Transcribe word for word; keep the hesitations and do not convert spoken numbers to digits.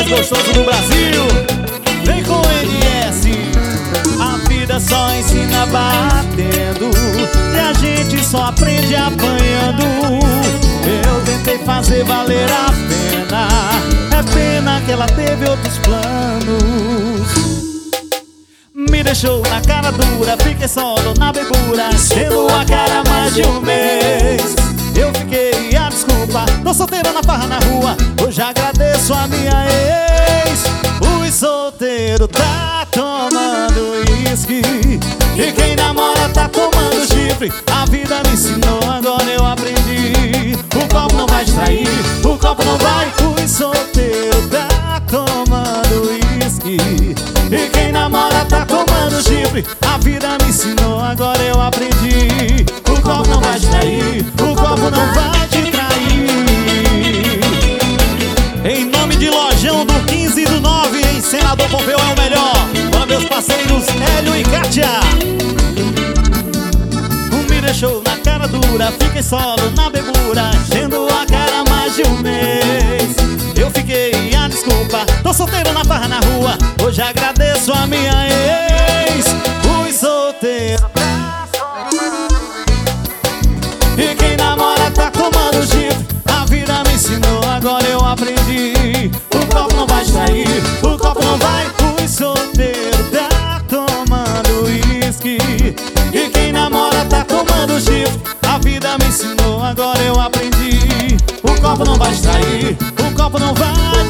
mais gostoso do Brasil. Vem com N S. A vida só ensina batendo e a gente só aprende apanhando. Eu tentei fazer valer a pena, é pena que ela teve outros planos. Me deixou na cara dura, fiquei solo na bebura, enchendo a cara mais de um mês. Eu fiquei a desculpa, tô solteira na farra na rua, hoje agradeço a minha ex. O solteiro tá tomando uísque e quem namora tá tomando chifre. A vida me ensinou, agora eu aprendi. O copo não vai distrair, o copo não vai. O solteiro tá tomando uísque e quem namora tá tomando chifre. A vida me ensinou, agora eu aprendi. O copo não vai distrair, o copo não vai te trair. Em nome de Lojão do quinze do nove, em Senador Pompeu é o melhor. Para meus parceiros Hélio e Kátia. Me deixou na cara dura, fiquei solo na bebura, enchendo a cara mais de um mês. Eu fiquei a desculpa, tô solteiro na farra na rua, hoje agradeço a minha ex. Fui solteiro e quem namora tá tomando chifre. A vida me ensinou, agora eu aprendi. O copo não vai distrair, o copo não vai. Fui solteiro, tá tomando uísque e quem namora tá tomando chifre. A vida me ensinou, agora eu aprendi. O copo não vai distrair, o copo não vai